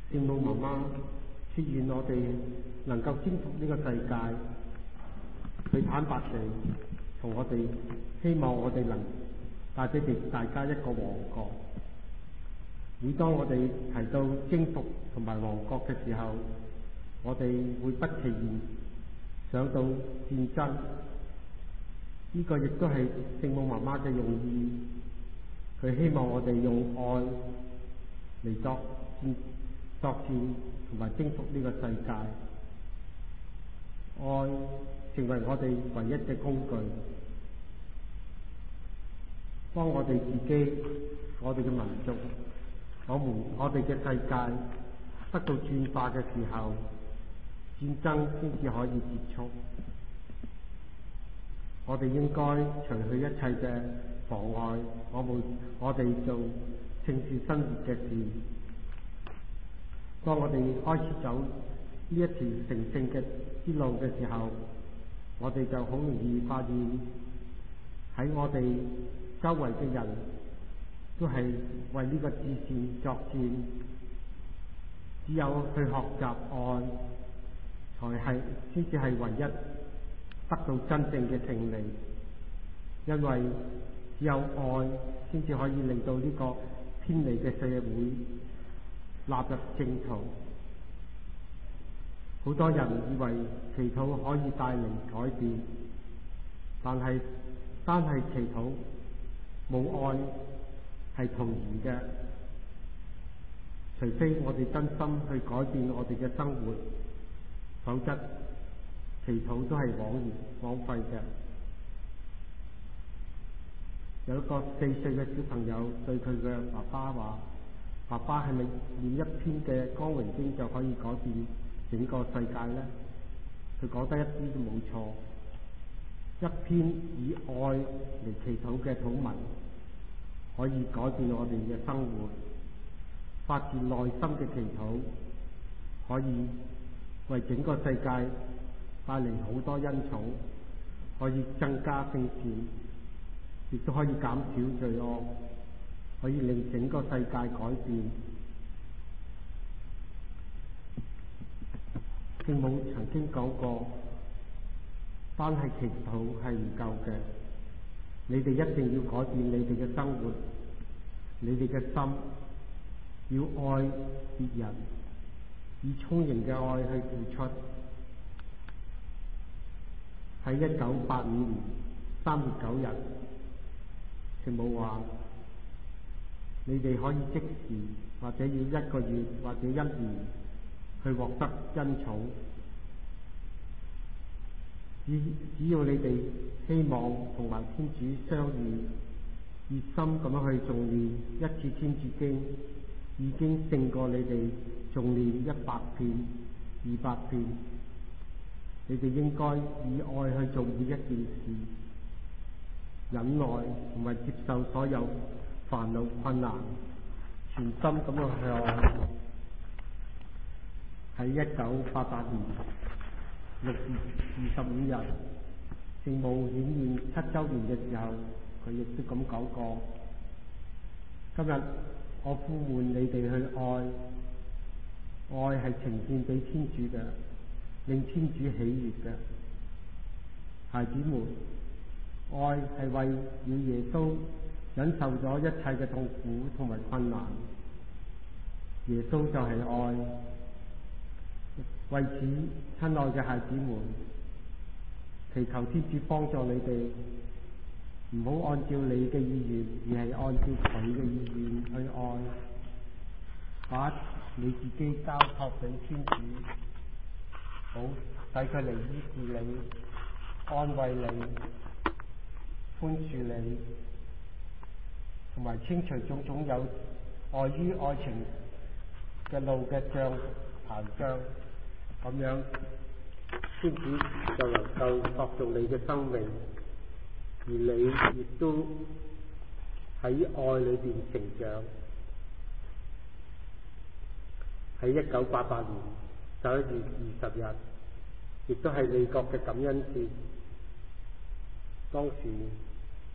聖母媽媽切願我哋能夠征服呢個世界，佢坦白地同我哋希望我哋能帶俾大家一個王國。每當我哋提到征服同埋王國嘅時候，我哋會不其然想到戰爭，呢個亦都係聖母媽媽嘅用意。佢希望我哋用愛嚟作戰同埋征服呢個世界，愛成為我哋唯一嘅工具，當我哋自己、我哋嘅民族、我哋嘅世界得到轉化嘅時候，戰爭先至可以結束。我哋應該除去一切嘅妨礙我哋做聖事生活嘅事。當我哋開始走呢一條成聖嘅之路嘅時候，我哋就好容易發現喺我哋周圍嘅人都係為呢個至善作戰。只有去學習愛，先至係唯一得到真正嘅勝利。因為只有愛先至可以令到呢個偏離嘅社會納入正途。好多人以為祈禱可以帶嚟改變，但係單係祈禱冇愛係徒然嘅。除非我哋真心去改變我哋嘅生活，否則祈禱都係枉費嘅。有一個4歲嘅小朋友對佢嘅爸爸話：爸爸，係咪念一篇嘅光榮經就可以改變整個世界呢？佢講得一啲都冇錯。一篇以愛嚟祈禱嘅禱文，可以改變我哋嘅生活。發自內心嘅祈禱，可以為整個世界帶嚟好多恩寵，可以增加聖善，亦都可以減少罪惡，可以令整個世界改變。聖母曾經講過，單係祈禱係唔夠嘅，你哋一定要改變你哋嘅生活，你哋嘅心要愛別人，以充盈嘅愛去付出。喺1985年3月9日，聖母話：你哋可以即時或者要1個月或者1年去獲得恩寵，只要你哋希望同埋天主相遇，熱心咁樣去誦念1次天主經，已經勝過你哋誦念100遍、200遍。你哋應該以愛去做每一件事，忍耐同埋接受所有煩惱困難，全心咁樣去愛。喺1988年6月25日，聖母顯現7週年嘅時候，佢亦都咁講過：今日我呼喚你哋去愛，愛係呈獻俾天主嘅，令天主喜悅嘅。孩子們，愛係為了耶穌忍受咗一切嘅痛苦同埋困難，耶穌就係愛。為此，親愛嘅孩子們，祈求天主幫助你哋，唔好按照你嘅意願，而係按照佢嘅意願去愛，把你自己交託俾天主，好使佢嚟醫治你、安慰你、寬恕你，同埋清除種種有礙於愛情嘅路嘅障膨脹，咁樣天主就能夠塑造你嘅生命，而你亦都喺愛裏邊成長。喺1988年11月20日，亦都係美國嘅感恩節。當時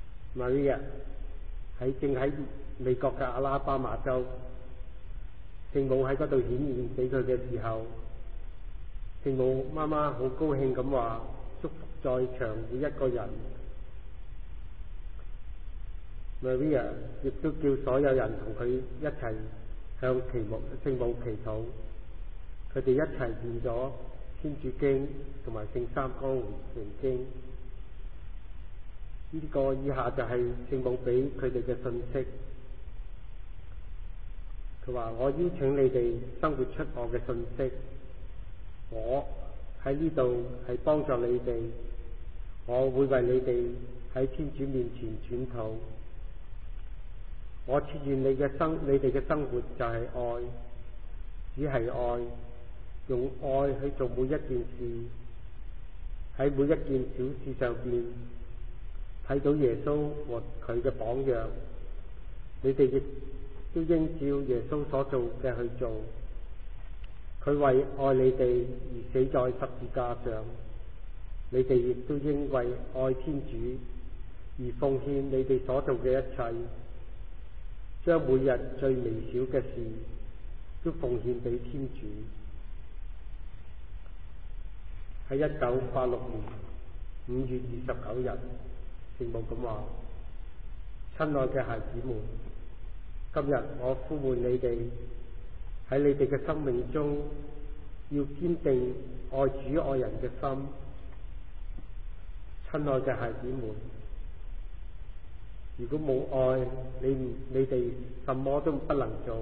Maria 正喺美國嘅阿拉巴馬州聖母喺嗰度顯現俾佢嘅時候，聖母媽媽好高興咁話：祝福在場每一個人。Maria 亦都叫所有人同佢一齊向聖母祈禱。佢哋一齊念咗天主經同埋聖三光榮經。呢個以下就係聖母俾佢哋嘅信息。佢話：我邀請你哋生活出我嘅信息。我喺呢度係幫助你哋，我會為你哋喺天主面前轉禱。我切願你哋嘅生活就係愛，只係愛，用愛去做每一件事，喺每一件小事上邊睇到耶穌和佢嘅榜樣。你哋亦都應照耶穌所做嘅去做。佢為愛你哋而死在十字架上，你哋亦都應為愛天主而奉獻你哋所做嘅一切，將每日最微小嘅事都奉獻俾天主。喺1986年5月29日，聖母咁話：親愛嘅孩子們，今日我呼喚你哋喺你哋嘅生命中要堅定愛主愛人嘅心。親愛嘅孩子們，如果冇愛，你哋什麼都不能做。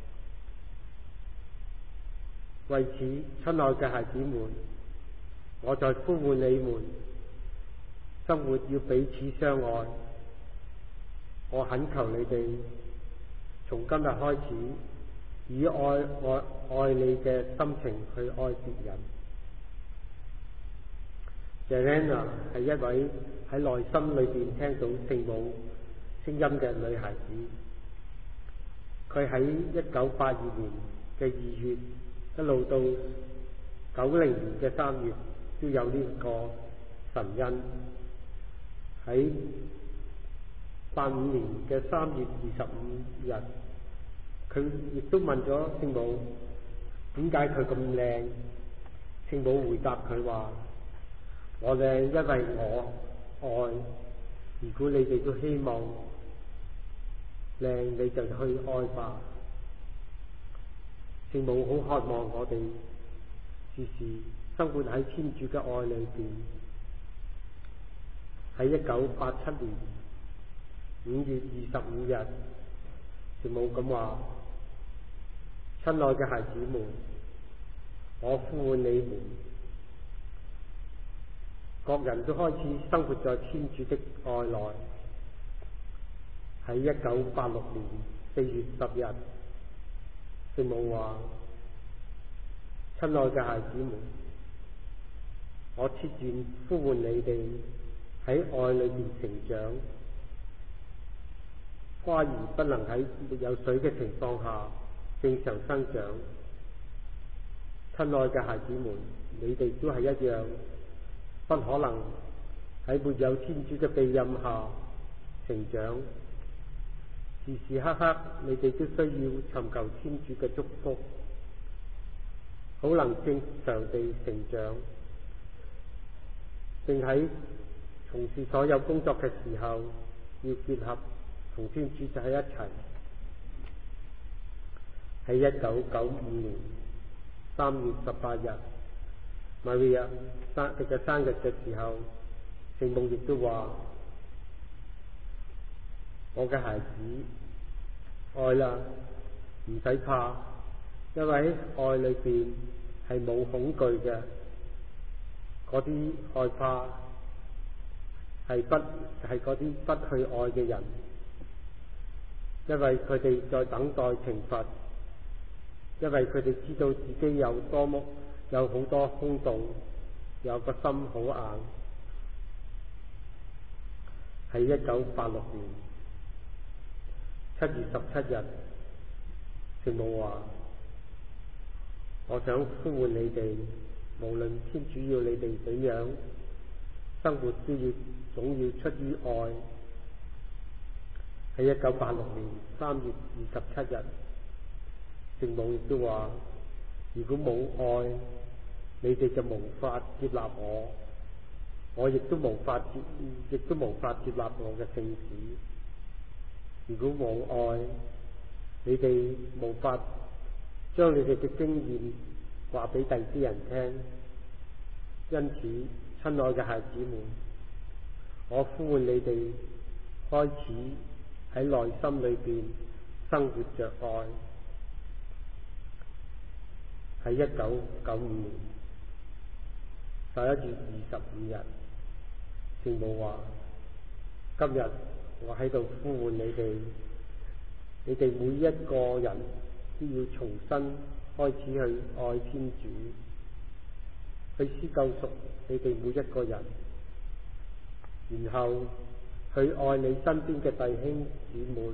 為此，親愛嘅孩子們，我在呼喚你們，生活要彼此相愛。我懇求你哋，從今日開始，以愛你嘅心情去愛別人。Jelena 係一位喺內心裏邊聽到聖母聲音嘅女孩子。佢喺1982年嘅2月，一路到90年嘅3月，都有呢個神恩。喺85年嘅3月25日，佢亦都問咗聖母點解佢咁靚。聖母回答佢話：我靚，因為我愛。如果你哋都希望靚，你就去愛吧。聖母好渴望我哋時時生活喺天主嘅愛裏邊。喺1987年5月25日，聖母咁話：親愛嘅孩子們，我呼喚你們，各人都開始生活在天主的愛內。喺1986年4月10日，聖母話：親愛嘅孩子們，我切願呼喚你哋喺愛裏面成長。花兒不能喺沒有水嘅情況下正常生長。親愛嘅孩子們，你哋都係一樣，不可能喺沒有天主嘅庇蔭下成長。時時刻刻你哋都需要尋求天主嘅祝福，好能正常地成長，並喺從事所有工作嘅時候要結合同天主就喺一齊。喺1995年3月18日，Maria 嘅生日嘅時候，聖母亦都話：我嘅孩子，愛啦，唔使怕，因為喺愛裏邊係冇恐懼嘅。嗰啲害怕係嗰啲不去愛嘅人，因為佢哋在等待懲罰，因為佢哋知道自己有好多空洞，有個心好硬。喺1986年7月17日，聖母話：我想呼喚你哋，無論天主要你哋點樣生活，總要出於愛。喺1986年3月27日，聖聖母亦都話：如果冇愛，你哋就無法接納我，我亦都無法接納我嘅聖子。如果冇愛，你哋無法將你哋嘅經驗話俾第啲人聽。因此，親愛嘅孩子們，我呼喚你哋開始喺內心裏邊生活着愛。喺1995年11月25日，聖母話：今日我喺度呼喚你哋，你哋每一個人都要重新開始去愛天主，去施救贖你哋每一個人，然後去愛你身邊嘅弟兄姊妹。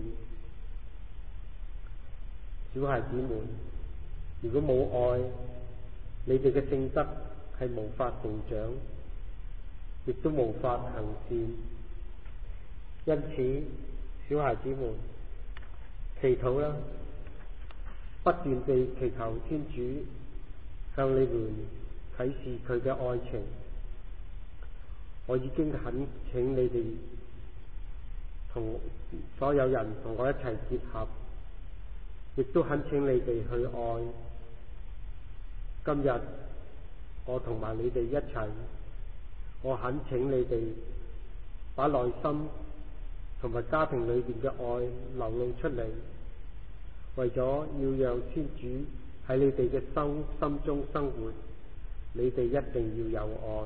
小孩子們，如果冇愛，你哋嘅性德係無法成長，亦都無法行善。因此，小孩子們，祈禱啦，不斷地祈求天主向你們啟示佢嘅愛情。我已經懇請你哋同所有人同我一齊結合，亦都懇請你哋去愛。今日我同埋你哋一齊，我懇請你哋把內心同埋家庭裏邊嘅愛流露出嚟，為咗要讓天主喺你哋嘅心中生活，你哋一定要有愛。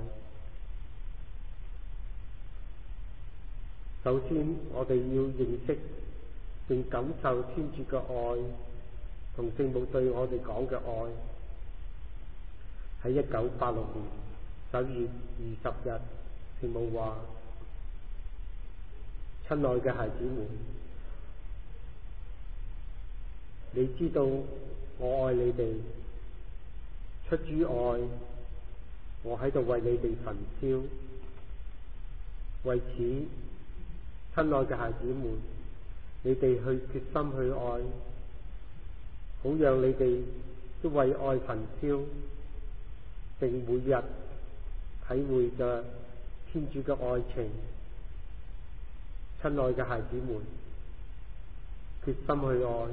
首先，我哋要認識並感受天主嘅愛，同聖母對我哋講嘅愛。喺1986年11月20日，聖母話：親愛嘅孩子們，你知道我愛你哋，出於愛，我喺度為你哋焚燒。為此，親愛嘅孩子們，你哋去決心去愛，好讓你哋都為愛焚燒，並每日體會着天主嘅愛情。親愛嘅孩子們，決心去愛，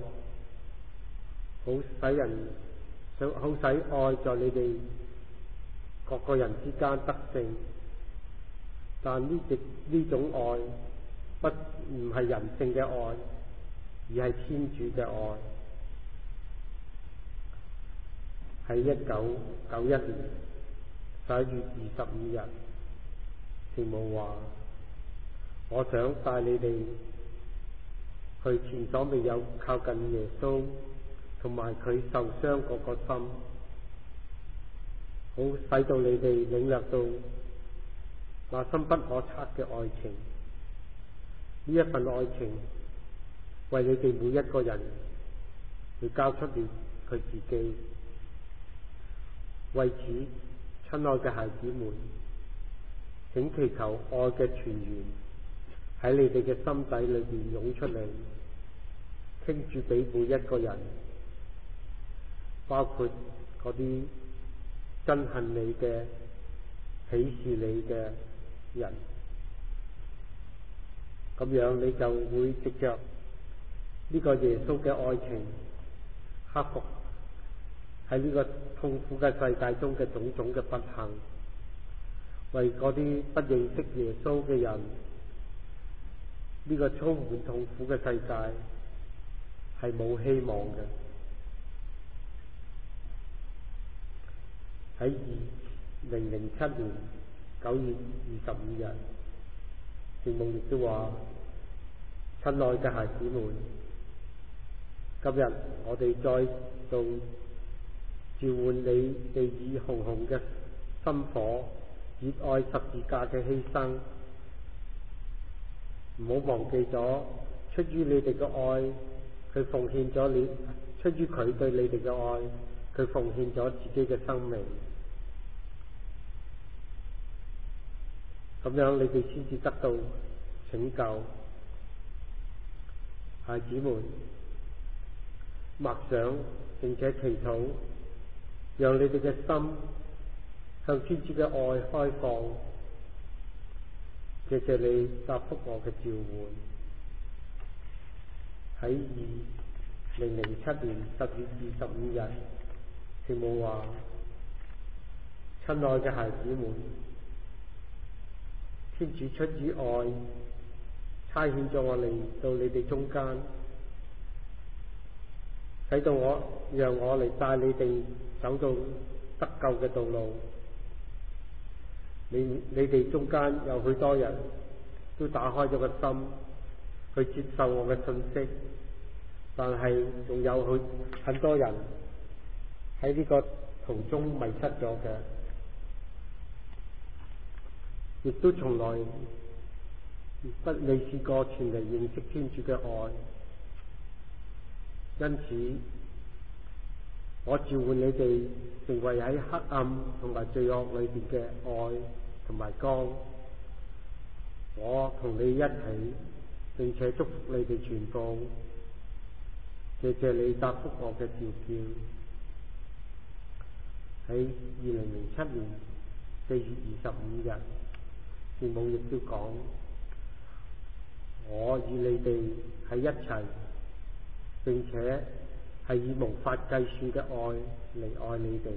好使愛在你哋各個人之間得勝。但呢種愛唔係人性嘅愛，而係天主嘅愛。喺1991年11月25日，聖母話：我想帶你哋去前所未有靠近耶穌同埋佢受傷嗰個心，好使到你哋領略到那深不可測嘅愛情。呢一份愛情為你哋每一個人去交出了佢自己。為此，親愛嘅孩子們，請祈求愛嘅泉源喺你哋嘅心底裏邊湧出嚟，傾注俾每一個人，包括嗰啲憎恨你嘅、鄙視你嘅人。咁樣你就會藉着呢個耶穌嘅愛情，克服喺呢個痛苦嘅世界中嘅種種嘅不幸，為嗰啲不認識耶穌嘅人，呢個充滿痛苦嘅世界係冇希望嘅。喺2007年9月25日，聖母亦都話：親愛嘅孩子們，今日我哋再度召喚你哋以紅紅嘅心火，熱愛十字架嘅犧牲。唔好忘記咗，出於你哋嘅愛，佢奉獻咗你；出於佢對你哋嘅愛，佢奉獻咗自己嘅生命。咁樣你哋先至得到拯救。孩子們，默想並且祈禱，讓你哋嘅心向天主嘅愛開放。謝謝你答覆我嘅召喚。喺2007年10月25日，聖母話：親愛嘅孩子們，天主出於愛，差遣咗我嚟到你哋中間，使到讓我嚟帶你哋走到得救嘅道路。你哋中間有許多人都打開咗個心去接受我嘅信息，但係仲有很多人喺呢個途中迷失咗嘅，亦都從來未試過全嚟認識天主嘅愛。因此，我召喚你哋成為喺黑暗同埋罪惡裏邊嘅愛同埋光。我同你一起，並且祝福你哋全部。謝謝你答覆我嘅召叫。喺2007年4月25日，聖母亦都講：我與你哋喺一齊，並且係以無法計算嘅愛嚟愛你哋。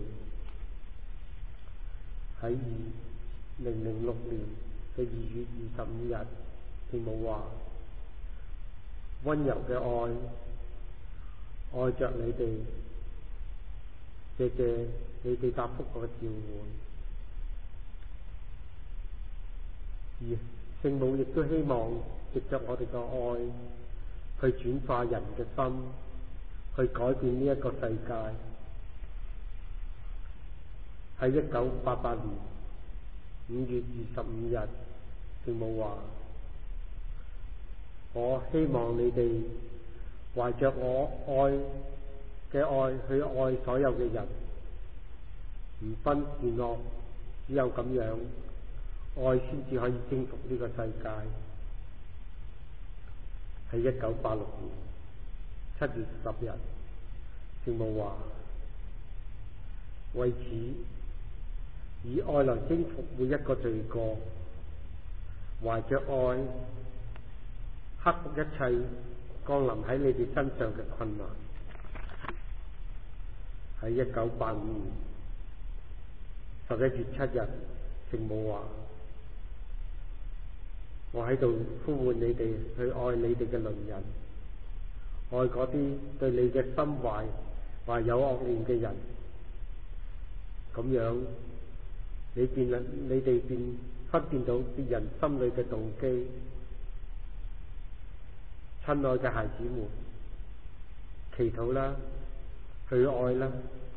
喺2006年2月25日，聖母話：溫柔嘅愛着你哋。謝謝你哋答覆我嘅召喚。而聖母亦都希望藉着我哋嘅愛去轉化人嘅心，去改變呢一個世界。喺1988年5月25日，聖母話：我希望你哋懷着我愛去愛所有嘅人，唔分善惡，只有咁樣，愛先至可以征服呢個世界。喺1986年7月10日，聖母話：為此，以愛來征服每一個罪過，懷着愛，克服一切降臨喺你哋身上嘅困難。喺1985年11月7日，聖母話：我喺度呼喚你哋去愛你哋嘅鄰人，愛嗰啲對你嘅心懷有惡念嘅人。咁樣，你哋便分辨到別人心裏嘅動機。親愛嘅孩子們，祈禱啦，去愛啦。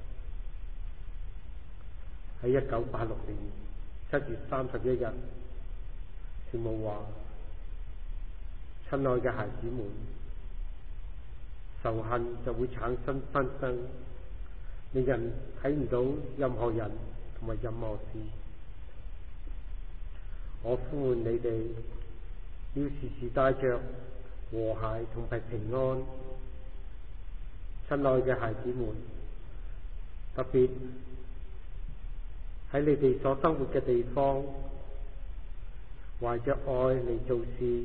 喺1986年7月31日，聖母話：親愛嘅孩子們，仇恨就會產生紛爭，令人睇唔到任何人同埋任何事。我呼喚你哋要時時帶着和諧同埋平安。親愛嘅孩子們，特別喺你哋所生活嘅地方，懷着愛嚟做事，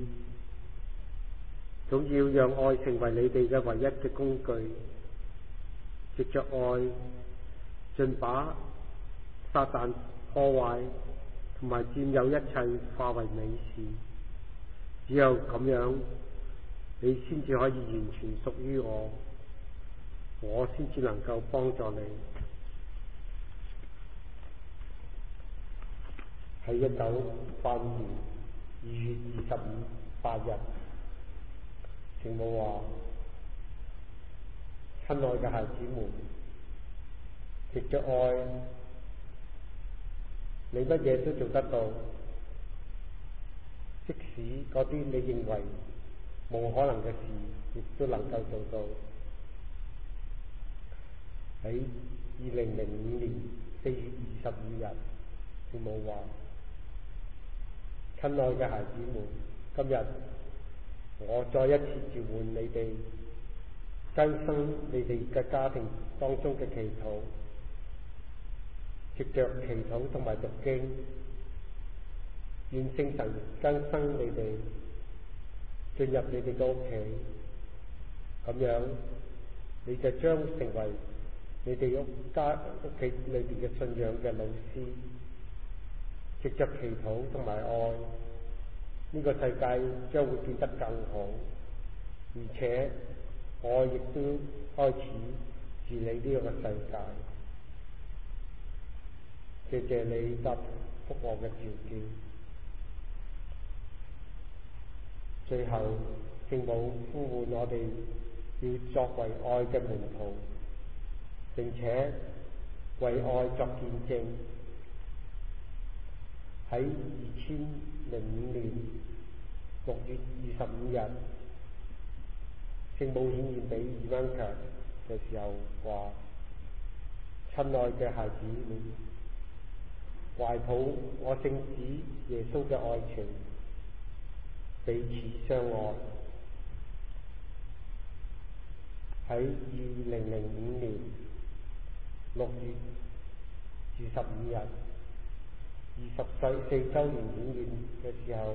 總要讓愛成為你哋嘅唯一嘅工具。藉着愛，盡把撒旦破壞同埋佔有一切化為美事。只有咁樣，你先至可以完全屬於我，我先至能夠幫助你。喺1985年2月8日，聖母話：親愛嘅孩子們，藉着愛，你乜嘢都做得到，即使嗰啲你認為冇可能嘅事，亦都能夠做到。喺2005年4月25日，聖母話：親愛嘅孩子們，今日我再一次召喚你哋， 更新你哋嘅家庭當中嘅祈禱，藉着祈禱同埋讀經，願聖神更新你哋，進入你哋嘅屋企，咁樣你就將成為你哋屋企裏邊嘅信仰嘅老師，藉着祈禱同埋愛，呢個世界將會變得更好，而且愛亦都開始治理呢個世界。謝謝你答覆我嘅召叫。最後，聖母呼喚我哋要作為愛嘅門徒，並且為愛作見證。喺2005年6月25日，聖母顯現俾Ivanka嘅時候話：親愛嘅孩子們，懷抱我聖子耶穌嘅愛情，彼此相愛。喺2005年6月25日24週年顯現嘅時候，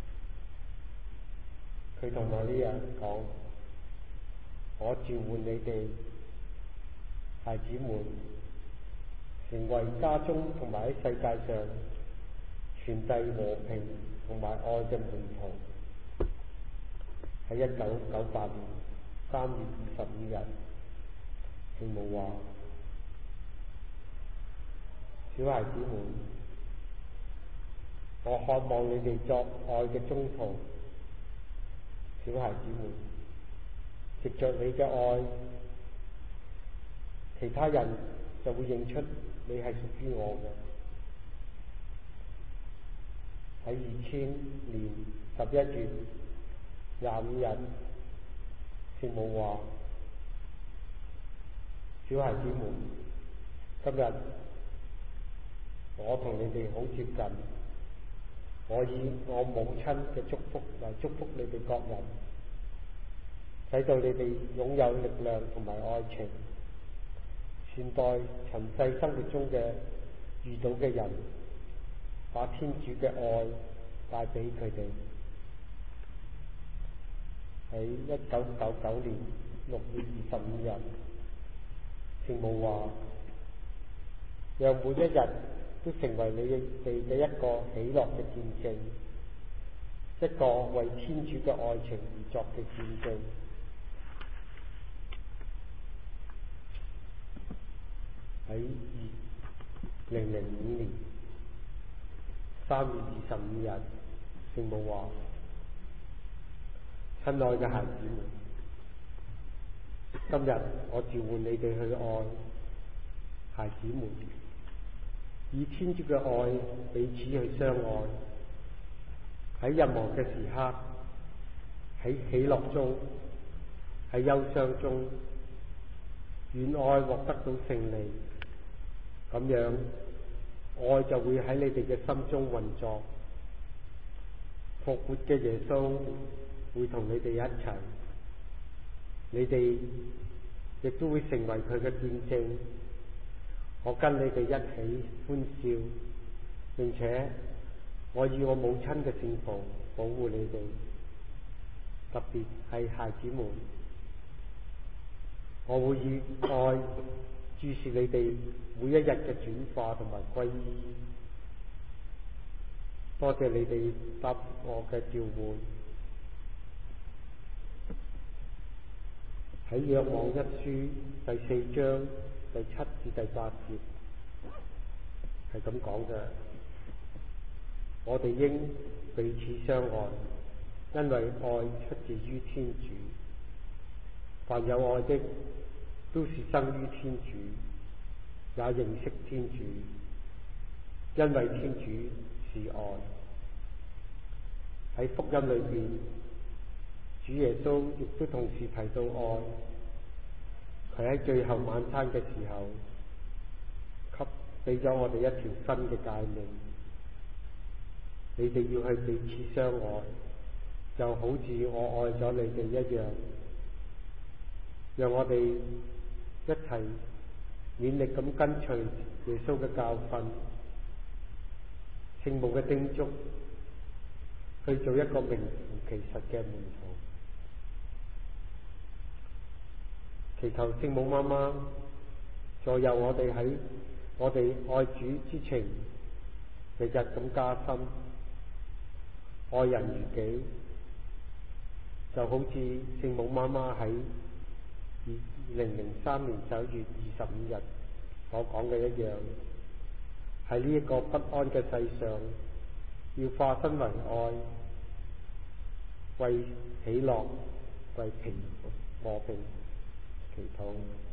佢同我呢樣講：我召喚你哋孩子們，成為家中同埋喺世界上傳遞和平同埋愛嘅門徒。喺1998年3月25日，聖母話：小孩子們，我渴望你哋作愛嘅宗徒。小孩子們，藉着你嘅愛，其他人就會認出你係屬於我嘅。喺2000年11月25日，聖母話：小孩子們，今日我同你哋好接近，我以我母親嘅祝福嚟祝福你哋各人，使到你哋擁有力量同埋愛情，善待塵世生活中嘅遇到嘅人，把天主嘅愛帶俾佢哋。喺1999年6月25日，聖母話：讓每一日都成為你哋嘅一個喜樂嘅見證，一個為天主嘅愛情而作嘅見證。喺2005年3月25日，聖母話：親愛嘅孩子們，今日我召喚你哋去愛。孩子們，以天主嘅愛彼此去相愛，喺任何嘅時刻，喺喜樂中，喺憂傷中，願愛獲得到勝利，咁樣愛就會喺你哋嘅心中運作。復活嘅耶穌會同你哋一齊，你哋亦都會成為佢嘅見證。我跟你哋一起歡笑，並且我以我母親嘅聖袍保護你哋，特別係孩子們，我會以愛注視你哋每一日嘅轉化同埋歸依。多謝你哋答我嘅召喚。喺若望一書第4章第7至第8節係咁講嘅：我哋應彼此相愛，因為愛出自於天主。凡有愛的，都是生於天主，也認識天主，因為天主是愛。喺福音裏邊，主耶穌亦都同時提到愛。佢喺最後晚餐嘅時候，俾咗我哋一條新嘅誡命：你哋要去彼此相愛，就好似我愛咗你哋一樣。 讓我哋一齊勉力咁跟隨耶穌嘅教訓、聖母嘅叮囑，去做一個名副其實嘅門徒。祈求聖母媽媽助佑我哋喺我哋愛主之情日日咁加深，愛人如己，就好似聖母媽媽喺2003年11月25日所講嘅一樣，喺呢一個不安嘅世上，要化身為愛，為喜樂，為和平祈禱。